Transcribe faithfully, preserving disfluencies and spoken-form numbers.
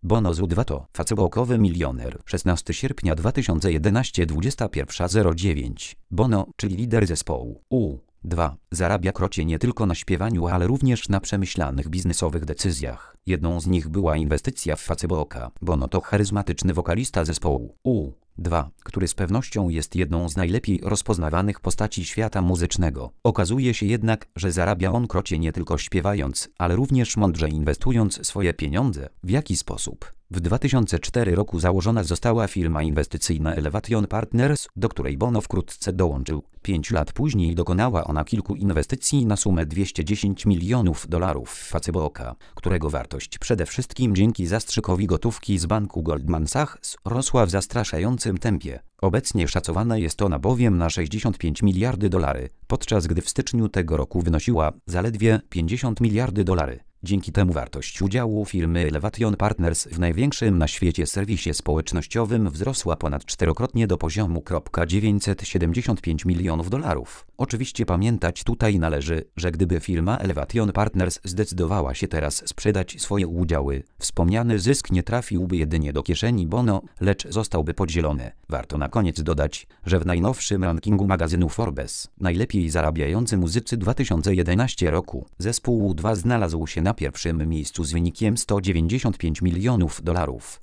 Bono z U dwa to facebookowy milioner. szesnastego sierpnia dwa tysiące jedenastego, dwudziesta pierwsza zero dziewięć. Bono, czyli lider zespołu U dwa, zarabia krocie nie tylko na śpiewaniu, ale również na przemyślanych biznesowych decyzjach. Jedną z nich była inwestycja w Facebooka. Bono to charyzmatyczny wokalista zespołu U dwa, który z pewnością jest jedną z najlepiej rozpoznawanych postaci świata muzycznego. Okazuje się jednak, że zarabia on krocie nie tylko śpiewając, ale również mądrze inwestując swoje pieniądze. W jaki sposób? W dwa tysiące czwartym roku założona została firma inwestycyjna Elevation Partners, do której Bono wkrótce dołączył. Pięć lat później dokonała ona kilku inwestycji na sumę dwieście dziesięć milionów dolarów w Facebooka, którego wartość przede wszystkim dzięki zastrzykowi gotówki z banku Goldman Sachs rosła w zastraszającym tempie. Obecnie szacowana jest ona bowiem na sześćdziesiąt pięć miliardy dolarów, podczas gdy w styczniu tego roku wynosiła zaledwie pięćdziesiąt miliardy dolarów. Dzięki temu wartość udziału firmy Elevation Partners w największym na świecie serwisie społecznościowym wzrosła ponad czterokrotnie do poziomu dziewięćset siedemdziesiąt pięć milionów dolarów. Oczywiście pamiętać tutaj należy, że gdyby firma Elevation Partners zdecydowała się teraz sprzedać swoje udziały, wspomniany zysk nie trafiłby jedynie do kieszeni Bono, lecz zostałby podzielony. Warto na koniec dodać, że w najnowszym rankingu magazynu Forbes, najlepiej zarabiający muzycy dwa tysiące jedenastego roku, zespół U dwa znalazł się na pierwszym miejscu z wynikiem sto dziewięćdziesiąt pięć milionów dolarów.